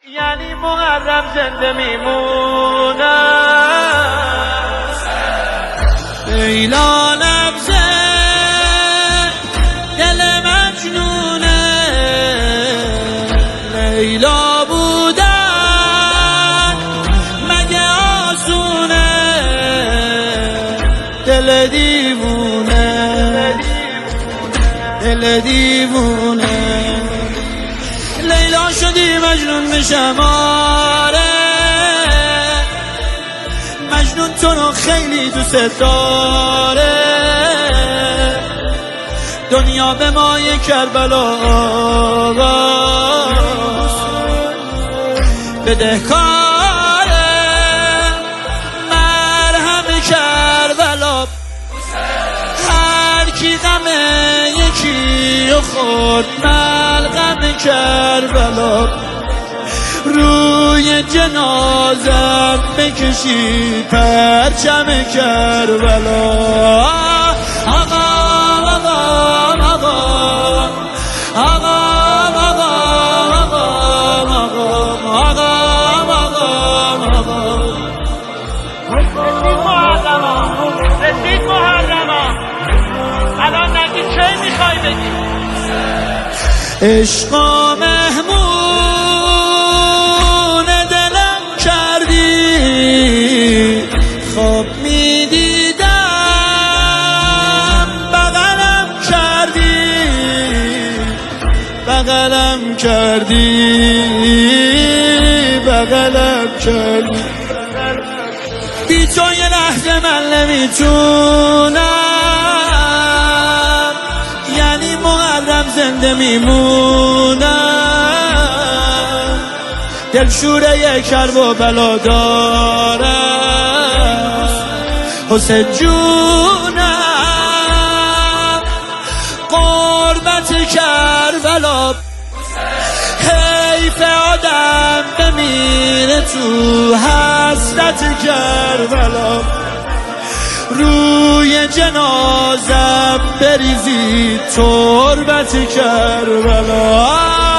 یعنی محرم زنده میمونه. لیلا نبض دل مجنونه، لیلا بودن مگه آسونه، دل دیوونه، دل دیوونه. لیلا شدی مجنون بشم، آره مجنون تو رو خیلی دوست داره، دنیا به مای کربلا بدهکاره، مرهم کربلا هر کی غم یکی و خورد ملغم کربلا، روی جنازم بکشی پرچم کربلا. آقا آقا آقا آقا رسید محرما، الان نگی چه میخوای بگی؟ عشقا مهمون دلم کردی، خواب میدیدم بغلم کردی، بغلم کردی، بغلم کردی. بی تو یه لحظه من نمیتونم، یعنی محرم زنده میمونم، دلشوره کرب و بلا دارم حسین جونم، قربت کربلا حیف آدم بمیره تو حسرت کربلا، روی جنازم بریزی تربت کربلا.